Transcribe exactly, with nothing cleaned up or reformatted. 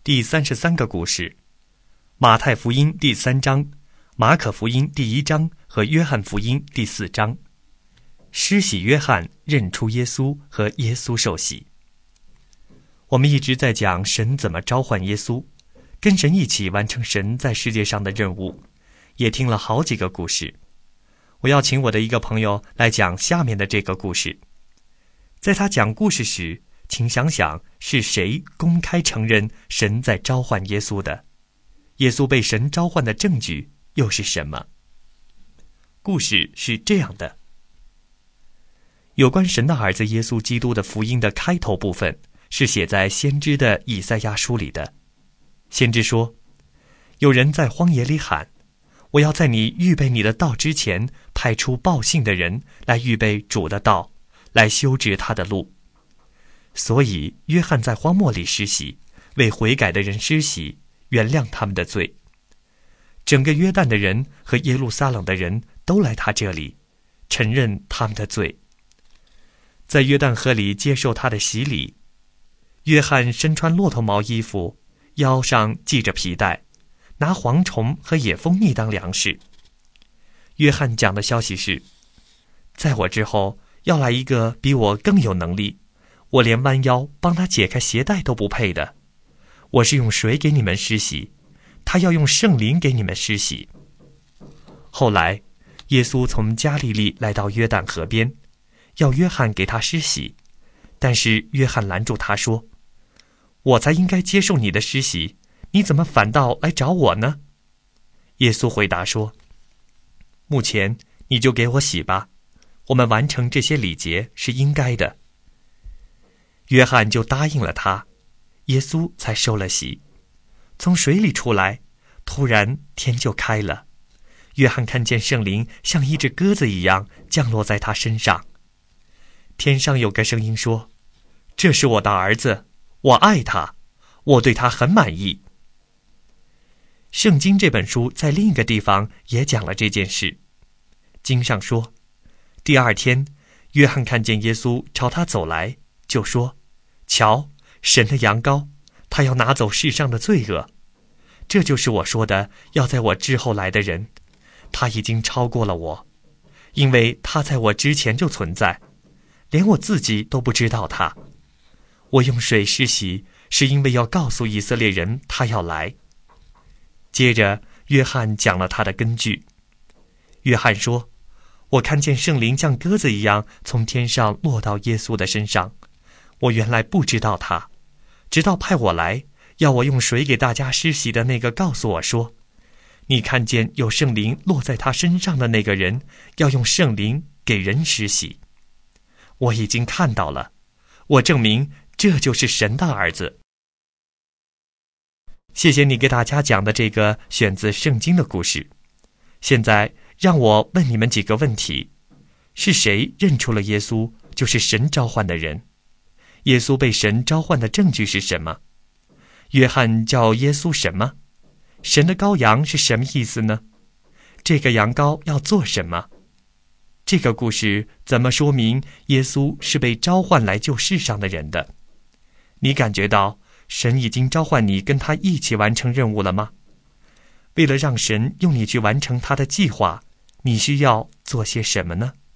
第三十三个故事，马太福音第三章，马可福音第一章和约翰福音第四章。施洗约翰认出耶稣和耶稣受洗。我们一直在讲神怎么召唤耶稣，跟神一起完成神在世界上的任务，也听了好几个故事。我要请我的一个朋友来讲下面的这个故事。在他讲故事时，请想想是谁公开承认神在召唤耶稣的？耶稣被神召唤的证据又是什么？故事是这样的：有关神的儿子耶稣基督的福音的开头部分是写在先知的以赛亚书里的。先知说，有人在荒野里喊，我要在你预备你的道之前派出报信的人来预备主的道，来修直他的路。所以约翰在荒漠里施洗，为悔改的人施洗，原谅他们的罪。整个约旦的人和耶路撒冷的人都来他这里，承认他们的罪，在约旦河里接受他的洗礼。约翰身穿骆驼毛衣服，腰上系着皮带，拿蝗虫和野蜂蜜当粮食。约翰讲的消息是，在我之后要来一个比我更有能力，我连弯腰帮他解开鞋带都不配的。我是用水给你们施洗，他要用圣灵给你们施洗。后来耶稣从加利利来到约旦河边，要约翰给他施洗，但是约翰拦住他说，我才应该接受你的施洗，你怎么反倒来找我呢？耶稣回答说，目前你就给我洗吧，我们完成这些礼节是应该的。约翰就答应了他，耶稣才受了洗。从水里出来，突然天就开了，约翰看见圣灵像一只鸽子一样降落在他身上。天上有个声音说，这是我的儿子，我爱他，我对他很满意。圣经这本书在另一个地方也讲了这件事。经上说，第二天约翰看见耶稣朝他走来，就说，瞧，神的羊羔，他要拿走世上的罪恶。这就是我说的要在我之后来的人，他已经超过了我，因为他在我之前就存在，连我自己都不知道他。我用水施洗，是因为要告诉以色列人他要来。接着约翰讲了他的根据。约翰说，我看见圣灵像鸽子一样从天上落到耶稣的身上，我原来不知道他，直到派我来要我用水给大家施洗的那个告诉我说，你看见有圣灵落在他身上的那个人要用圣灵给人施洗。我已经看到了，我证明这就是神的儿子。谢谢你给大家讲的这个选自圣经的故事。现在让我问你们几个问题：是谁认出了耶稣就是神召唤的人？耶稣被神召唤的证据是什么？约翰叫耶稣什么？神的羔羊是什么意思呢？这个羊羔要做什么？这个故事怎么说明耶稣是被召唤来救世上的人的？你感觉到神已经召唤你跟他一起完成任务了吗？为了让神用你去完成他的计划，你需要做些什么呢？